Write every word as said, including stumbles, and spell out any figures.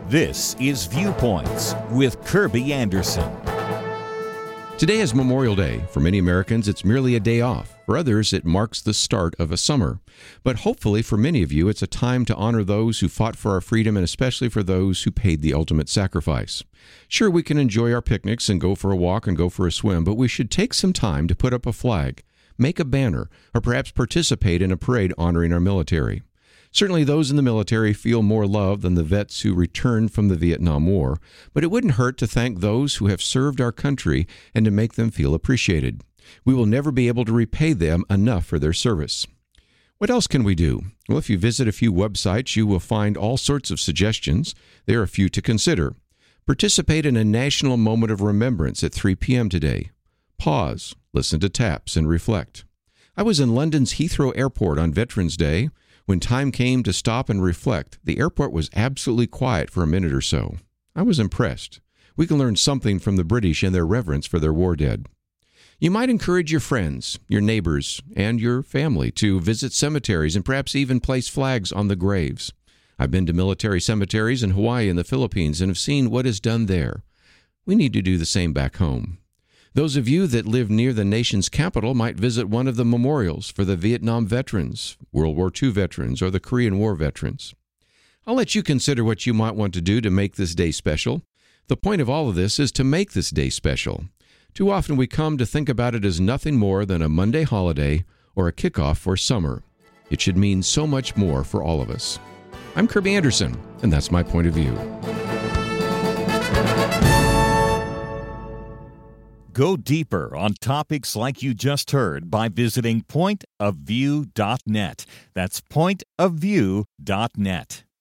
This is Viewpoints with Kirby Anderson. Today is Memorial Day. For many Americans, it's merely a day off. For others, it marks the start of a summer. But hopefully, for many of you, it's a time to honor those who fought for our freedom and especially for those who paid the ultimate sacrifice. Sure, we can enjoy our picnics and go for a walk and go for a swim, but we should take some time to put up a flag, make a banner, or perhaps participate in a parade honoring our military. Certainly those in the military feel more love than the vets who returned from the Vietnam War, but it wouldn't hurt to thank those who have served our country and to make them feel appreciated. We will never be able to repay them enough for their service. What else can we do? Well, if you visit a few websites, you will find all sorts of suggestions. There are a few to consider. Participate in a national moment of remembrance at three p.m. today. Pause, listen to taps, and reflect. I was in London's Heathrow Airport on Veterans Day. When time came to stop and reflect, the airport was absolutely quiet for a minute or so. I was impressed. We can learn something from the British and their reverence for their war dead. You might encourage your friends, your neighbors, and your family to visit cemeteries and perhaps even place flags on the graves. I've been to military cemeteries in Hawaii and the Philippines and have seen what is done there. We need to do the same back home. Those of you that live near the nation's capital might visit one of the memorials for the Vietnam veterans, World War Two veterans, or the Korean War veterans. I'll let you consider what you might want to do to make this day special. The point of all of this is to make this day special. Too often we come to think about it as nothing more than a Monday holiday or a kickoff for summer. It should mean so much more for all of us. I'm Kirby Anderson, and that's my point of view. Go deeper on topics like you just heard by visiting point of view dot net. That's point of view dot net.